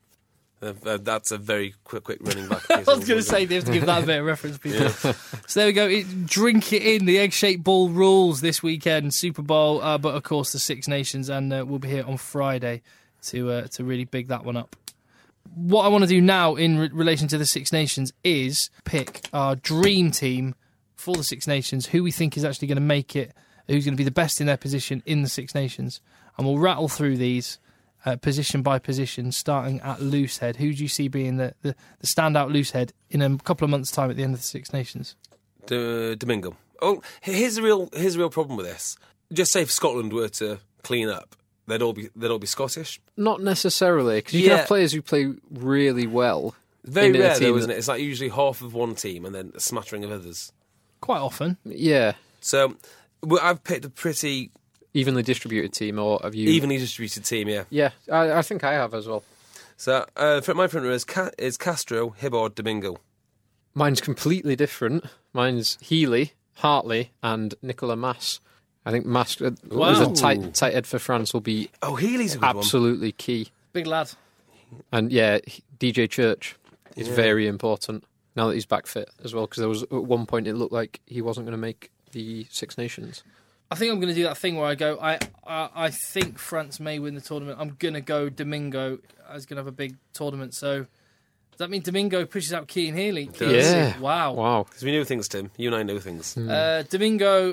That's a very quick running back. I was going to say, they have to give that a bit of reference, people. Yeah. So there we go. Drink it in. The egg-shaped ball rules this weekend. Super Bowl, but of course the Six Nations, and we'll be here on Friday to really big that one up. What I want to do now in relation to the Six Nations is pick our dream team for the Six Nations, who we think is actually going to make it, who's going to be the best in their position in the Six Nations. And we'll rattle through these position by position, starting at loosehead. Who do you see being the standout loosehead in a couple of months' time at the end of the Six Nations? Domingo. Oh, here's a real problem with this. Just say if Scotland were to clean up, they'd all be Scottish. Not necessarily, because you can have players who play really well. Very rare, though, isn't it? It's like usually half of one team and then a smattering of others. Quite often. Yeah. So I've picked a pretty evenly distributed team, or have you? Evenly distributed team, yeah. Yeah, I think I have as well. So my front row is Castro, Hibbard, Domingo. Mine's completely different. Mine's Healy, Hartley, and Nicolas Mass. I think Mass, as a tight head for France, will be Healy's a good absolutely key. Big lad. And yeah, DJ Church is very important now that he's back fit as well, because there was at one point it looked like he wasn't going to make the Six Nations. I think I'm going to do that thing where I go, I think France may win the tournament. I'm going to go Domingo is going to have a big tournament. So Does that mean Domingo pushes out Keane Healy? Yeah. Wow. Because we know things, Tim. You and I know things. Domingo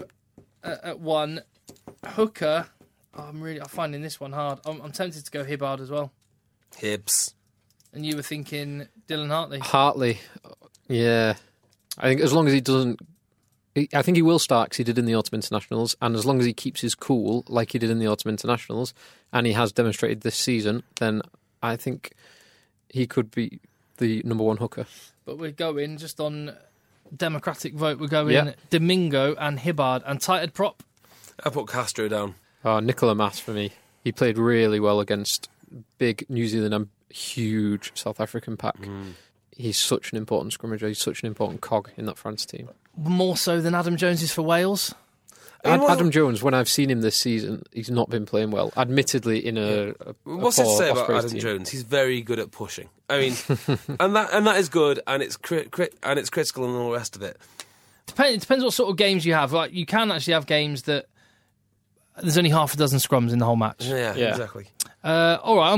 at 1. Hooker. I'm finding this one hard. I'm tempted to go Hibbard as well. Hibbs. And you were thinking Dylan Hartley. Hartley, yeah. I think as long as he doesn't... I think he will start because he did in the Autumn Internationals, and as long as he keeps his cool like he did in the Autumn Internationals, and he has demonstrated this season, then I think he could be the number 1 hooker. But we're going just on democratic vote. We're going Domingo and Hibbard and tighted prop. I put Castro down. Nicola Mass for me. He played really well against big New Zealand and huge South African pack. He's such an important scrummager. He's such an important cog in that France team. More so than Adam Jones is for Wales. Adam Jones, when I've seen him this season, he's not been playing well. Admittedly, in a what's it to say about Ospreys Adam team. Jones? He's very good at pushing. I mean, and that is good, and it's critical and all the rest of it. It depends what sort of games you have. Like you can actually have games that there's only half a dozen scrums in the whole match. Yeah. Exactly. All right, I'm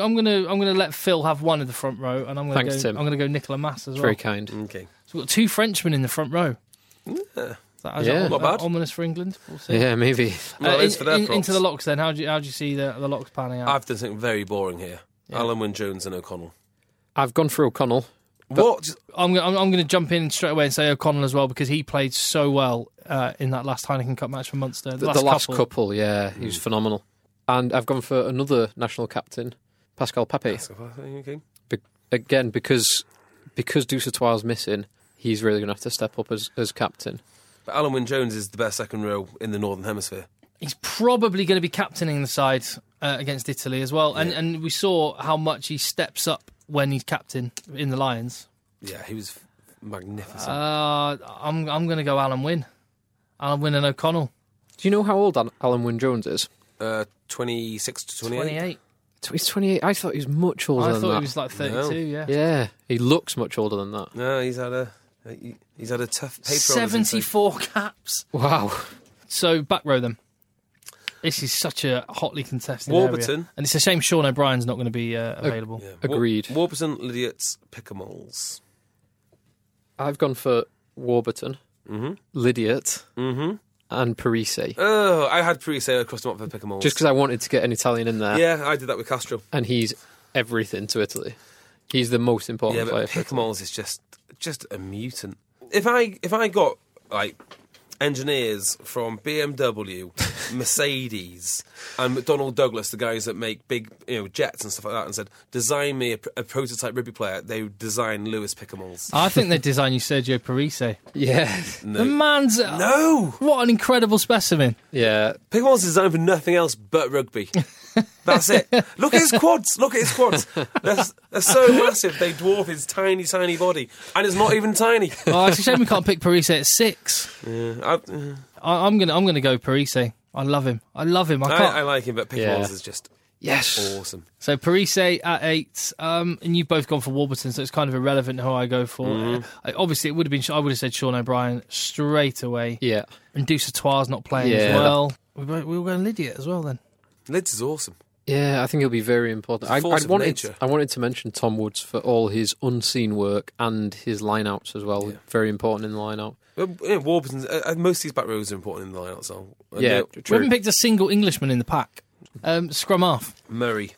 gonna let Phil have one in the front row, and I'm gonna go Nicola Mass as well. Very kind. Okay. So we've got 2 Frenchmen in the front row. Yeah. Is that not bad. Ominous for England. We'll see. Yeah, maybe. Well, it's for their props. Into the locks then. How do you see the locks panning out? I've done something very boring here. Yeah. Alan Wynne-Jones and O'Connell. I've gone for O'Connell. What? I'm going to jump in straight away and say O'Connell as well because he played so well in that last Heineken Cup match for Munster. The last couple, yeah, he was phenomenal. And I've gone for another national captain, Pascal Pape. Okay. Again, because Dusatoir's missing, he's really going to have to step up as captain. But Alan Wynne-Jones is the best second row in the Northern Hemisphere. He's probably going to be captaining the side against Italy as well. Yeah. And we saw how much he steps up when he's captain in the Lions. Yeah, he was magnificent. I'm going to go Alan Wynne. Alan Wynne and O'Connell. Do you know how old Alan Wynne-Jones is? 26 to 28. He's 28. I thought he was much older than that. I thought he was like 32, yeah. Yeah, he looks much older than that. No, he's had a tough paper 74 caps. Wow. So back row them. This is such a hotly contested area. Warburton. And it's a shame Sean O'Brien's not going to be available. Yeah. Agreed. Warburton, Lydiot, Pickamoles. I've gone for Warburton, Lydiot, and Parise. Oh, I had Parise across them up for Pickamoles. Just because I wanted to get an Italian in there. Yeah, I did that with Castro. And he's everything to Italy. He's the most important player. Yeah, but Pickamoles is just a mutant. If I got like engineers from BMW, Mercedes, and McDonnell Douglas, the guys that make big jets and stuff like that, and said, design me a prototype rugby player, they would design Lewis Pickamoles. I think they'd design you Sergio Parise. Yeah. No. The man's... No! What an incredible specimen. Yeah. Pickamoles is designed for nothing else but rugby. That's it. Look at his quads. They're so massive, they dwarf his tiny, tiny body. And it's not even tiny. Oh, it's a shame we can't pick Parise at 6. Yeah, I'm gonna go Parise. I love him. I like him, but Pickamoles is just awesome. So Parise at 8, and you've both gone for Warburton, so it's kind of irrelevant who I go for. Obviously, I would have said Sean O'Brien straight away. Yeah. And Dusatoir's not playing as well. We were going Lydiot as well then. Lids is awesome. Yeah, I think he'll be very important. I wanted to mention Tom Woods for all his unseen work and his line-outs as well. Yeah. Very important in the line-out. Warburton, most of these back rows are important in the line-out. So yeah, we haven't picked a single Englishman in the pack. Scrum half. Murray.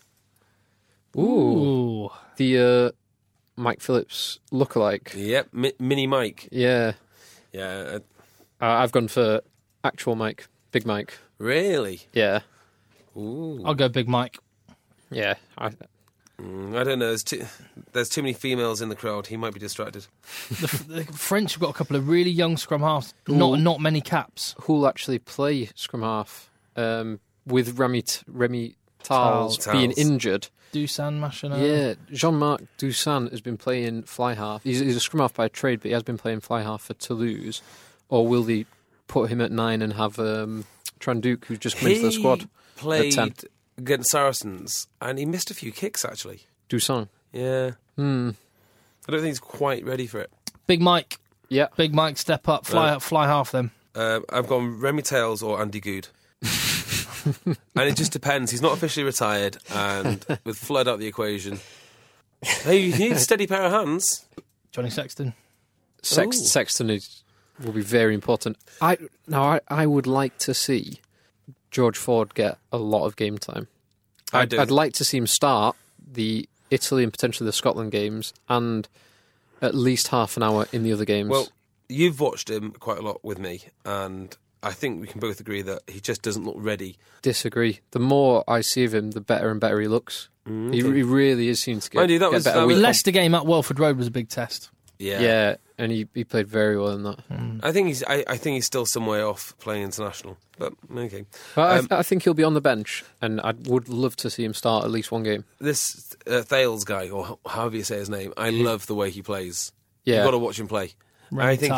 Ooh. The Mike Phillips lookalike. Yep, Mini Mike. Yeah. Yeah. I've gone for actual Mike, Big Mike. Really? Yeah. Ooh. I'll go Big Mike. Yeah. I don't know. There's too many females in the crowd. He might be distracted. The French have got a couple of really young scrum halves. Not many caps. Who'll actually play scrum half with Remy Tals being injured. Dusan Machinot. Yeah, Jean-Marc Dusan has been playing fly half. He's a scrum half by trade, but he has been playing fly half for Toulouse. Or will they put him at 9 and have Tranduc, who's just come into the squad? He played against Saracens, and he missed a few kicks, actually. Dusan. Yeah. I don't think he's quite ready for it. Big Mike. Yeah. Big Mike, step up, fly half them. I've gone Remy Tales or Andy Good. And it just depends. He's not officially retired, and with Flood out the equation, Hey, you need a steady pair of hands. Johnny Sexton. Sexton will be very important. I would like to see George Ford get a lot of game time. I'd like to see him start the Italy and potentially the Scotland games and at least half an hour in the other games. Well, you've watched him quite a lot with me, and I think we can both agree that he just doesn't look ready. Disagree. The more I see of him, the better and better he looks. He really is seems to get, Mind you, get better. The Leicester game at Welford Road was a big test. Yeah, and he played very well in that. I think he's still some way off playing international, but okay. But I think he'll be on the bench, and I would love to see him start at least one game. This Thales guy, or however you say his name, I love the way he plays. Yeah. You've got to watch him play. I think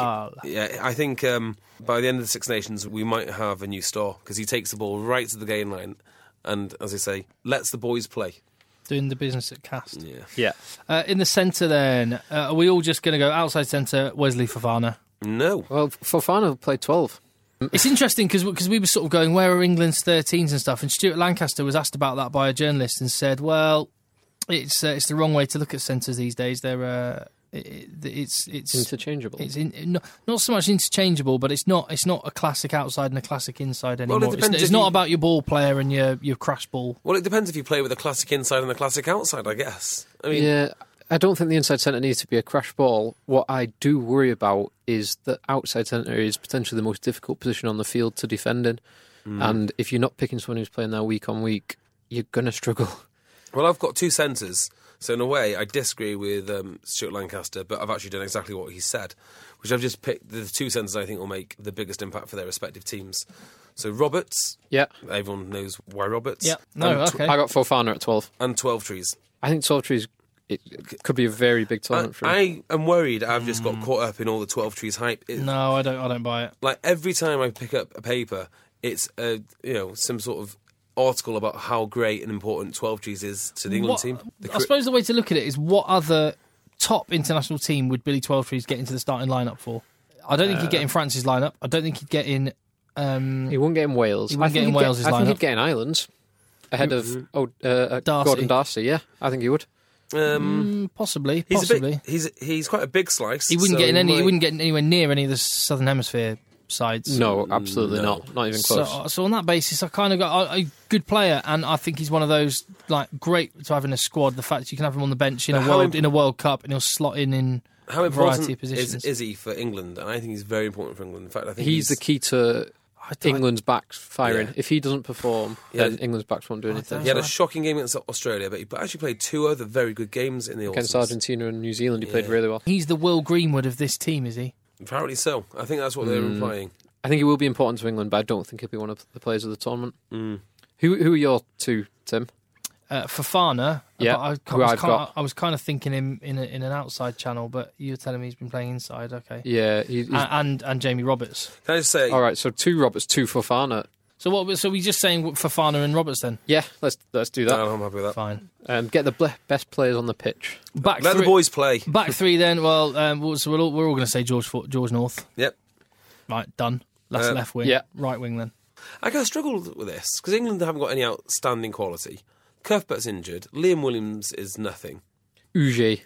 Rental. by the end of the Six Nations we might have a new star because he takes the ball right to the gain line and, as I say, lets the boys play. Doing the business at Cast. Yeah. In the centre then, are we all just going to go outside centre, Wesley Fofana? No. Well, Fofana played 12. It's interesting because we were sort of going, where are England's 13s and stuff? And Stuart Lancaster was asked about that by a journalist and said, well, it's the wrong way to look at centres these days. They're it's interchangeable. It's not so much interchangeable, but it's not a classic outside and a classic inside anymore. Well, it's not about your ball player and your crash ball. Well, it depends if you play with a classic inside and a classic outside, I guess. I mean, yeah, I don't think the inside centre needs to be a crash ball. What I do worry about is that outside centre is potentially the most difficult position on the field to defend in. And if you're not picking someone who's playing there week on week, you're going to struggle. Well, I've got two centres, so in a way I disagree with Stuart Lancaster, but I've actually done exactly what he said, which I've just picked the two centres I think will make the biggest impact for their respective teams. So Roberts, everyone knows why Roberts. Yeah, no, okay. I got Fofana at 12. And 12 Trees. I think 12 Trees it could be a very big tournament for him. I am worried I've just got caught up in all the 12 Trees hype. No, I don't buy it. Like every time I pick up a paper, it's some sort of article about how great and important 12 Trees is to the England team. I suppose the way to look at it is what other top international team would Billy 12 Trees get into the starting lineup for? I don't think he'd get in France's lineup. I don't think he'd get in. He wouldn't get in Wales. He wouldn't get in Wales' lineup. I think he'd get in Ireland's ahead of Gordon Darcy. Yeah, I think he would. Possibly. He's quite a big slice. He wouldn't get in he wouldn't get anywhere near any of the Southern Hemisphere sides. No, absolutely not. Not even close. So on that basis, I kind of got a good player, and I think he's one of those like great to have in a squad. The fact that you can have him on the bench in a World Cup and he'll slot in how a variety of positions. Is he for England? And I think he's very important for England. In fact, I think he's the key to England's backs firing. Yeah. If he doesn't perform, then England's backs won't do anything. He had a shocking game against Australia, but he actually played two other very good games in the against Argentina and New Zealand. He played really well. He's the Will Greenwood of this team, is he? Apparently so. I think that's what they're implying. I think he will be important to England, but I don't think he'll be one of the players of the tournament. Who are your two, Tim? Fofana. Yeah, I was kind of thinking him in an outside channel, but you're telling me he's been playing inside. Okay. Yeah, and Jamie Roberts. Can I just say? All right, so two Roberts, two Fofana. So what? So we just saying Fofana and Roberts then? Yeah, let's do that. No, I'm happy with that. Fine. Get the best players on the pitch. Let the boys play. Back three then. Well, so we're all going to say George North. Yep. Right, done. That's left wing. Yeah. Right wing then. I kind of struggled with this because England haven't got any outstanding quality. Cuthbert's injured. Liam Williams is nothing. Johan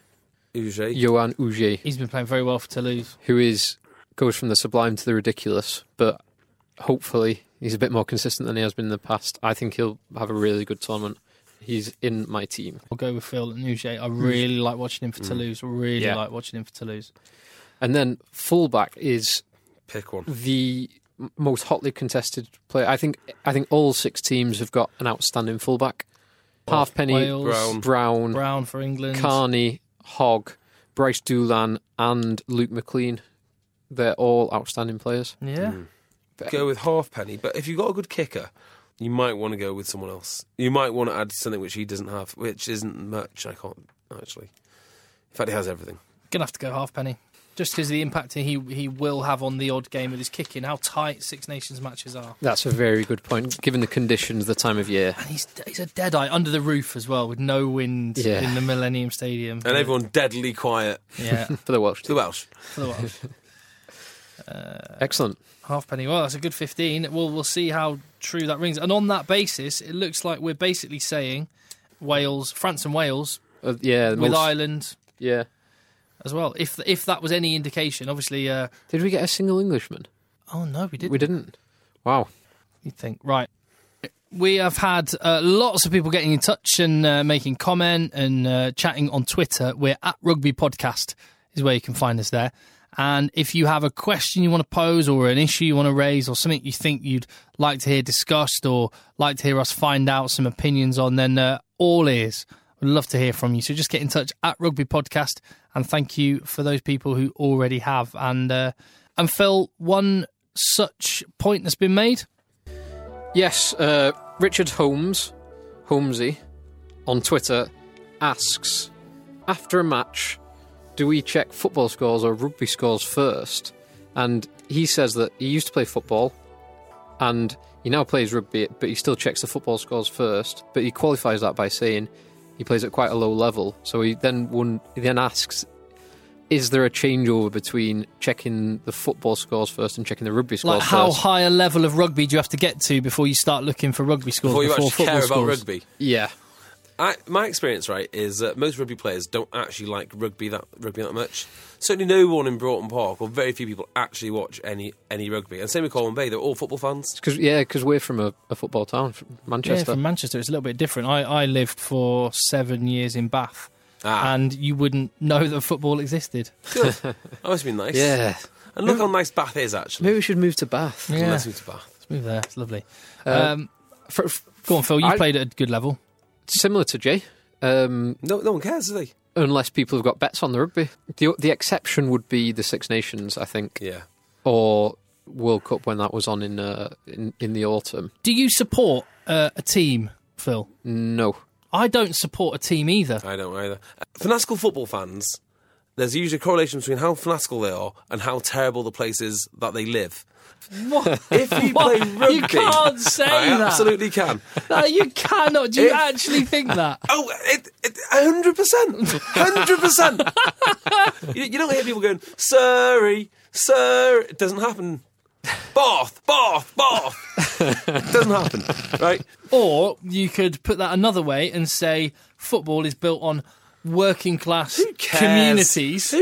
Uge. He's been playing very well for Toulouse. Who goes from the sublime to the ridiculous, but hopefully he's a bit more consistent than he has been in the past. I think he'll have a really good tournament. He's in my team. I'll go with Phil and Uge. I really like watching him for Toulouse. Like watching him for Toulouse. And then fullback is pick one. The most hotly contested player. I think all six teams have got an outstanding fullback. Halfpenny, Wales, Brown for England, Carney, Hogg, Bryce Doolan, and Luke McLean. They're all outstanding players. Yeah. Go with Halfpenny, but if you've got a good kicker, you might want to go with someone else. You might want to add something which he doesn't have, which isn't much. I can't actually. In fact, he has everything. Gonna have to go Halfpenny. Just because of the impact he will have on the odd game with his kicking, how tight Six Nations matches are. That's a very good point, given the conditions, the time of year. And he's a dead-eye under the roof as well, with no wind in the Millennium Stadium. And everyone deadly quiet. Yeah. For the Welsh. For the Welsh. Excellent. Halfpenny. Well, that's a good 15. We'll see how true that rings. And on that basis, it looks like we're basically saying France and Wales Yeah, with Ireland. Yeah. As well, if that was any indication, obviously. Did we get a single Englishman? Oh no, we didn't. We didn't. Wow. You'd think, right? We have had lots of people getting in touch and making comment and chatting on Twitter. We're at Rugby Podcast is where you can find us there. And if you have a question you want to pose or an issue you want to raise or something you think you'd like to hear discussed or like to hear us find out some opinions on, then all ears. We'd love to hear from you. So just get in touch at Rugby Podcast, and thank you for those people who already have. And Phil, one such point has been made. Yes, Richard Holmesy, on Twitter, asks, after a match, do we check football scores or rugby scores first? And he says that he used to play football, and he now plays rugby, but he still checks the football scores first. But he qualifies that by saying he plays at quite a low level. So he then asks, is there a changeover between checking the football scores first and checking the rugby scores like first? How high a level of rugby do you have to get to before you start looking for rugby scores? Before you actually football care scores? about rugby? Yeah. My experience, right, is that most rugby players don't actually like rugby that much. Certainly no one in Broughton Park, or very few people, actually watch any rugby. And same with Colwyn Bay, they're all football fans. Because we're from a football town, from Manchester. Yeah, from Manchester. It's a little bit different. I lived for 7 years in Bath, and you wouldn't know that football existed. Good. That must have been nice. Yeah. And look how nice Bath is, actually. Maybe we should move to Bath. Yeah. Let's move to Bath. Let's move there. It's lovely. Go on, Phil. You played at a good level. Similar to Jay. No one cares, do they? Unless people have got bets on the rugby. The exception would be the Six Nations, I think. Yeah. Or World Cup when that was on in the autumn. Do you support a team, Phil? No. I don't support a team either. I don't either. Fanatical football fans, there's usually a correlation between how fanatical they are and how terrible the place is that they live. What? If you play rugby... You can't say I that. absolutely can. No, you cannot. Do you actually think that? Oh, 100%. 100%. You don't hear people going, Surrey. It doesn't happen. Bath. It doesn't happen, right? Or you could put that another way and say football is built on working class communities.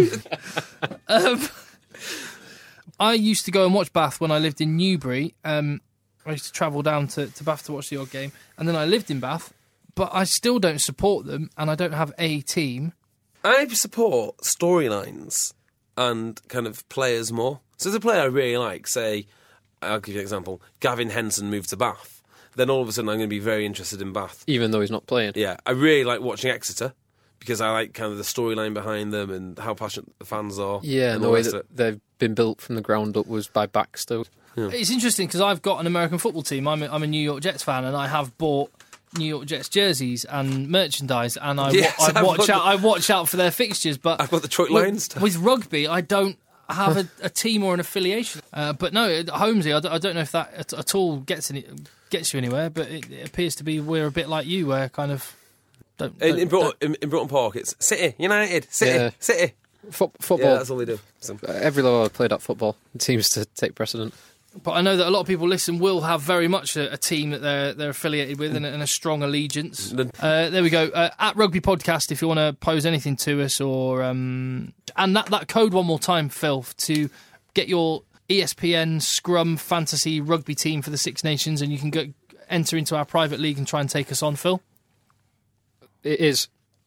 I used to go and watch Bath when I lived in Newbury. I used to travel down to Bath to watch the odd game. And then I lived in Bath, but I still don't support them, and I don't have a team. I support storylines and kind of players more. So there's a player I really like, say, I'll give you an example, Gavin Henson moved to Bath. Then all of a sudden I'm going to be very interested in Bath. Even though he's not playing? Yeah, I really like watching Exeter, because I like kind of the storyline behind them and how passionate the fans are. Yeah, and the way that they've been built from the ground up was by Baxter. Yeah. It's interesting because I've got an American football team. I'm a New York Jets fan, and I have bought New York Jets jerseys and merchandise, and I watch out for their fixtures. But I've got the Detroit Lions stuff. With rugby, I don't have a team or an affiliation. But no, Holmesy, I don't know if that at all gets you anywhere. But it appears to be we're a bit like you, where kind of. In Broughton Park, it's City, United, City. Football. Yeah, that's all they do. So. Every level I've played at football, it seems to take precedent. But I know that a lot of people will have very much a team that they're affiliated with and a strong allegiance. There we go. At Rugby Podcast, if you want to pose anything to us, or and that code one more time, Phil, to get your ESPN Scrum Fantasy Rugby team for the Six Nations, and you can enter into our private league and try and take us on, Phil. It is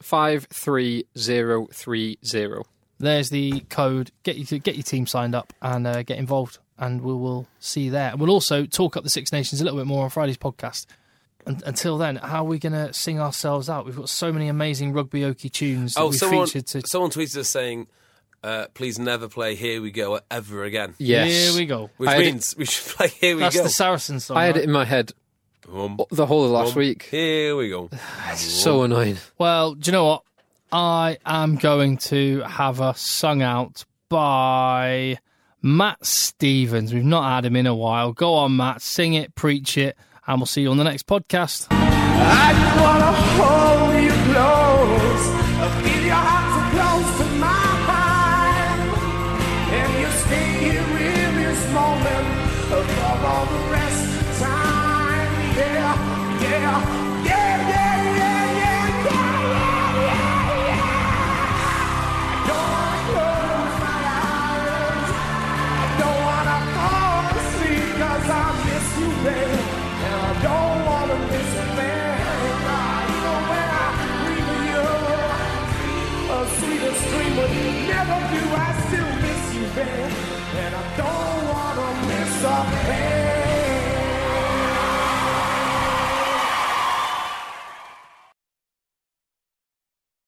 53030. There's the code. Get your team signed up and get involved, and we will see you there. And we'll also talk up the Six Nations a little bit more on Friday's podcast. And until then, how are we going to sing ourselves out? We've got so many amazing Rugby Okie tunes that we featured. Someone tweeted us saying, please never play Here We Go ever again. Yes. Here we go. Which means we should play Here We Go. That's the Saracens song. I had it in my head the whole of last week. Here we go. It's so annoying. Well, do you know what? I am going to have us sung out by Matt Stevens. We've not had him in a while. Go on, Matt. Sing it, preach it, and we'll see you on the next podcast. I just want to hold you close. Feel your heart so close to mine. And you stay here in this moment above all the rest of time. Yeah, yeah, yeah, yeah, yeah, yeah, yeah, yeah, yeah. do I still miss you, babe? And I don't wanna miss a thing.